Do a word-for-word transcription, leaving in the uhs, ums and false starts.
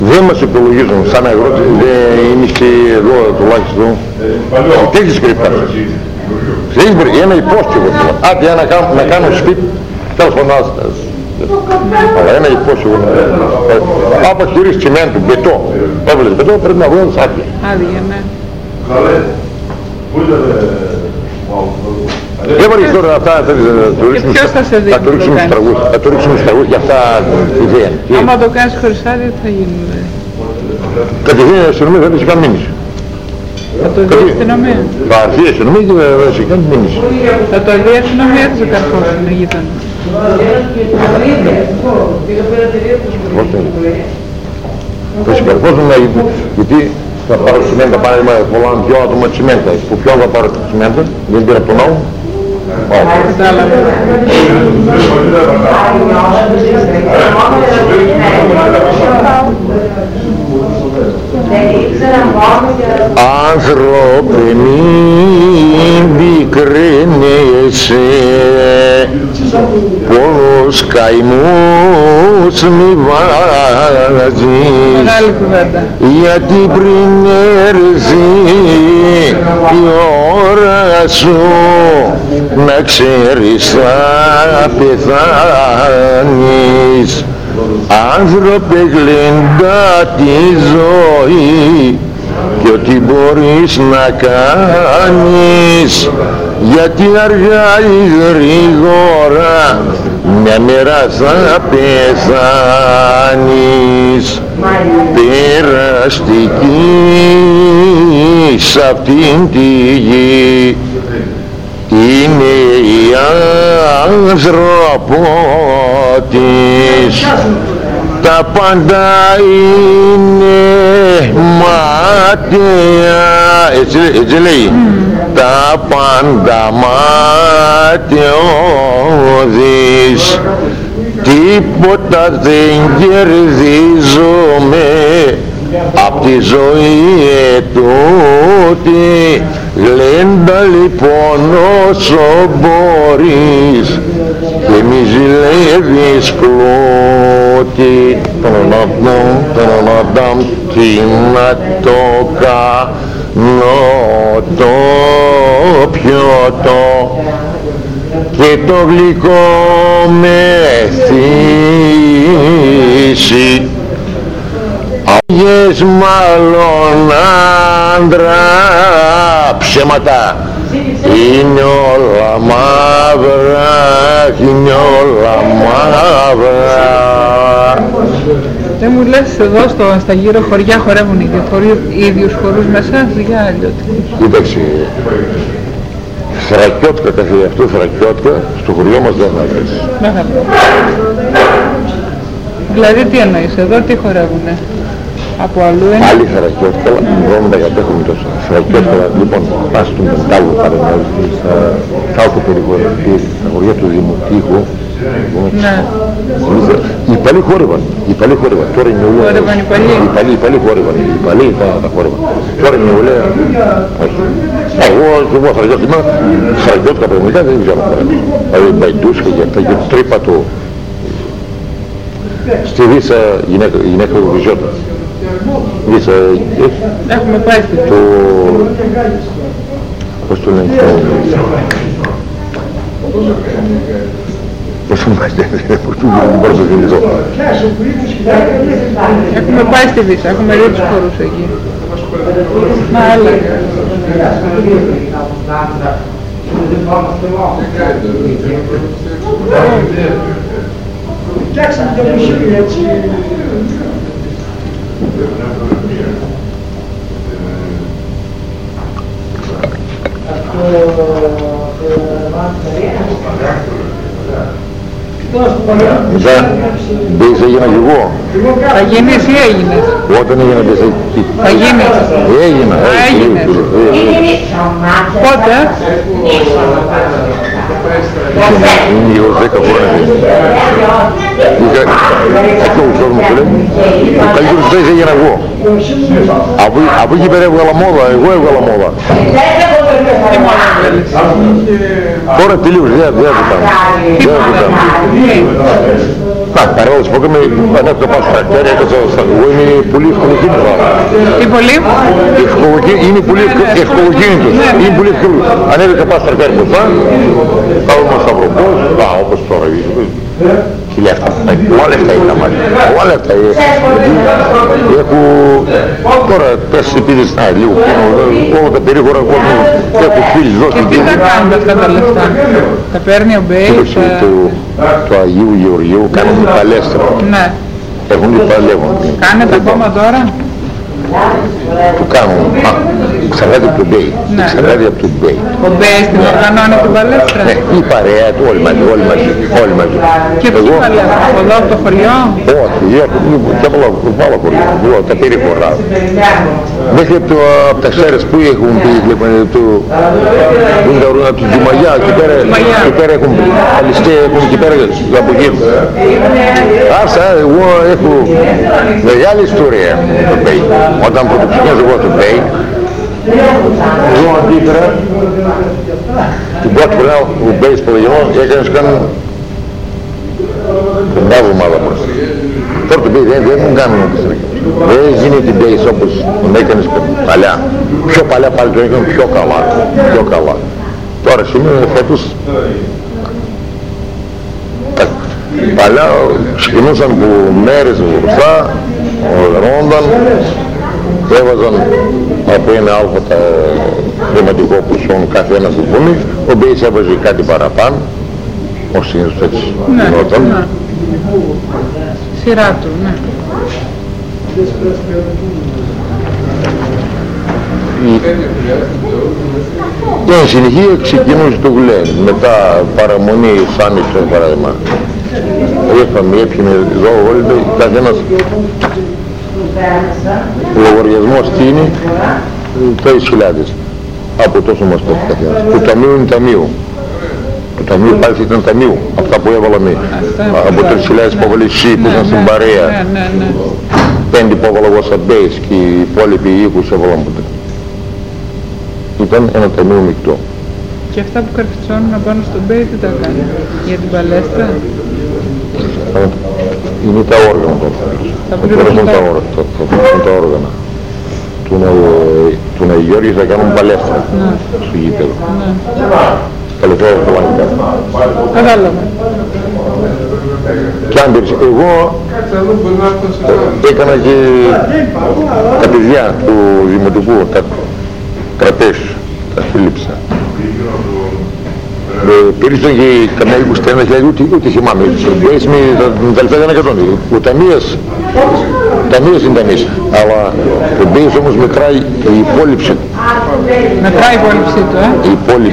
Δεν μας υπολογίζουν σαν αγρότες, δεν είναι και εδώ τουλάχιστον. Τέτοιες περιπτώσεις. Ένα υπόστηγο. Άντε να κάνω, να κάνω σπίτι, τέλος πάντων. Αλλά ένα υπόστηγο. Από χωρίς τσιμέντου, μπετό. Έβαλες μπετό, πρέπει να βγάλεις άδεια. Άδεια, ναι. Έβαλες τώρα αυτά, θα το ρίξουμε στους τραγούς. Θα το ρίξουμε στους τραγούς για αυτά τη ιδέα. Άμα το κάνεις χωρίς άδεια, τι θα γίνει? Κατευθείαν η αστυνομία δεν έχει καν μήνυση. Θα το δει η αστυνομία. Θα έρθει η αστυνομία και δεν έχει καν μήνυση. Θα το δει η αστυνομία, θα το καρφώσουν οι γείτονες. Θα σε καρφώσουν γιατί θα πάρω τσιμέντα, παράδειγμα, πολλά δυο άτομα τσιμέντα. Που ποιον θα πάρω τσιμέντα, δεν πήρα από τον νόμο. Κατάλαβα. Άνθρωπε μην πικραίνεσαι, πολλούς καημούς μη βάζεις, γιατί πριν έρθει η ώρα σου να ξέρεις θα πεθάνεις. Άνθρωπε γλεντά τη ζωή και ό,τι μπορείς να κάνεις, γιατί αργά ή γρήγορα μια μέρα θα πεθάνεις. Περαστική σ' αυτήν τη γη είναι η ανθρωπότης, τα πάντα είναι μάταια, έτσι, έτσι λέει, mm. τα πάντα ματαιώδης, τίποτα δεν κερδίζομαι απ' τη ζωή ετούτη. Γλέντα λοιπόν όσο μπορείς και μη ζηλεύεις πλούτη. Τι να το κάνω το πιωτό και το γλυκό μεθύσει. Αγιές μάλλον άντρα ψέματα, είναι όλα μαύρα, είναι όλα μαύρα. Δεν μου λες εδώ στο, στα γύρω χωριά χορεύουν οι ίδιους χορούς με εσάς ή αλλιώτικους? Κοίταξε, θρακιώτικα καθόλου αυτό, θρακιώτικα, στο χωριό μας δεν θα βρεις. Δεν θα βρεις. Δηλαδή τι εννοείς, εδώ τι χορεύουνε? Από αλλού είναι. Άλλη θρακιώτικα, δεν τα κατέχουμε τόσο. Θρακιώτικα, λοιπόν, πας στον Πεντάλο παρενέβη, στα κάτω περιχωρευτή, στα χωριά του Δημοτήχου. Ναι. Οι παλιοί χόρευαν, οι παλιοί χόρευαν. Τώρα η νεολαία. Χόρευαν οι παλιοί. Οι παλιοί, οι παλιοί χόρευαν, οι παλιοί τα, τα χόρευαν. Τώρα η νεολαία, όχι. Εγώ, εγώ θρακιώτικα, θρακιώτικα πραγματικά δεν ξέρω να χορεύω. Δηλαδή μπαϊντούσκα και αυτά και τρύπα το. Στη Βύσα γυναίκα, γυναίκα βυζιώτα. Βύσα, έχουμε πάει στη Βύσα. Το... πώς το λένε, το... πώς το μάστε, πώς το μπορώ να το θυμηθώ. Έχουμε πάει στη Βύσα, έχουμε δει τους χορούς εκεί. Μα άλλα. Φτιάξαμε και μουσική έτσι. Μετά μπες έγινα κι εγώ. Θα γίνεις ή έγινες? Όταν έγινα μπες εκεί. Θα γίνεις? Έγινα. Έγινες. Πότε? Είναι γύρω δέκα χρόνια. Αυτό ο κόσμος που λέμε. Ο καλύτερος μπες έγινα εγώ. Από εκεί πέρα έβγαλα μόδα, εγώ έβγαλα μόδα. Τι μόνο έβγαλες? Τώρα τελείως, δεν το κάνω. Δεν το κάνω. Να, παρόλο που έκαμε, αν έχω πάω στο τρακτέρ, έκατσα στα εγώ είμαι πολύ ευκολοκίνητος. Τι πολύ? Είναι πολύ ευκολοκίνητος. Είναι πολύ ευκολοκίνητος. Αν έδωκα πάω στο τρακτέρ μπροστά, θα ήμουν σταυροπός, α, όπως τώρα. Χίλια αυτά, όλα αυτά είναι τα μάτια, όλα αυτά είναι. Έχω τώρα τέσσερις επίδες, α, λίγο πάνω, όλα τα περίγωρα έχω φίλους δώσει. Και τι θα κάνουν αυτά τα λεφτά? Τα παίρνει ο Μπέι, του Αγίου Γεωργίου, κάνουν παλέστρα. Ναι. Έχουν παλεύουν. Κάνετε ακόμα τώρα? Του κάνουν, α, εξαρτάται από τον Μπέι, εξαρτάται από τον Μπέι. Ο Μπέι την οργανώνει την παλέστρα? Ναι, η παρέα του, όλοι μαζί, όλοι μαζί, όλοι μαζί. Και ποιοι παλεύουν, από εδώ από το χωριό? Όχι, και από άλλο χωριό, τα περίχωρα. Μέχρι από τα ξέρες που έχουν πει, από την Τζουμαγιά, εκεί πέρα έχουν πει, αλιστέ έχουν εκεί πέρα από εκεί. Άσα, εγώ έχω μεγάλη ιστορία το Μπέι. Όταν πρωτοψηφιάζω εγώ το Μπέι, εγώ αντίθερα, την πρώτη φορά ο Μπέι στο Λεγιό έκανε σκάνουν μια εβδομάδα μπροστά. Τώρα το Μπέι δεν μου κάνουν όπως τρέχει. Δεν γίνεται Μπέι όπως τον έκανες παλιά. Πιο παλιά πάλι τον έκαναν πιο καλά. Πιο καλά. Τώρα σήμερα φέτος παλιά ξεκινούσαν από μέρες μπροστά, οργανώνονταν, έβαζαν από ένα άλφα χρηματικό ποσό κάθε ένας του φούνη, ο Μπέις έβαζε κάτι παραπάνω, ως συνήθως έτσι γινόταν. Ναι, σειρά του, ναι. Και εν συνεχεία ξεκινούσε το γουλέν, μετά παραμονή σάνιξε παράδειγμα. Είχαμε, έπιανε εδώ όλοι, καθένας ο λογαριασμός τι είναι, τέσσερις χιλιάδες. Από τόσο μας το καθένας. Το ταμείο είναι ταμείο. Το ταμείο πάλι ήταν ταμείο. Αυτά που έβαλαμε από τρεις χιλιάδες που έβαλε εσύ που ήταν στην παρέα. Πέντε που έβαλα εγώ σαν μπέις και οι υπόλοιποι οίκους έβαλαν ποτέ. Ήταν ένα ταμείο μεικτό. Και αυτά που καρφιτσώνουν πάνω στον Μπέι τι τα κάνει? Για την παλέστρα? Είναι τα όργανα τώρα. Τα πληρώνουν τα όργανα. Του Ναη Γιώργη θα κάνουν παλέστρα στο γήπεδο. Τα λεφτά ευρωπαϊκά. Κατάλαβα. Και αν εγώ έκανα και τα παιδιά του Δημοτικού, τα τραπέζια, τα φίληψα. Πήρησαν και καμιά είκοσι ένα χιλιάδες, ούτε θυμάμαι, τα τελευταία ήταν εκατό. Ο Ταμείας, Ταμείας είναι Ταμείας, αλλά ο Μπέις όμως μετράει η υπόλοιψη. Μετράει η υπόλοιψη του, ε? Η υπόλοιψη.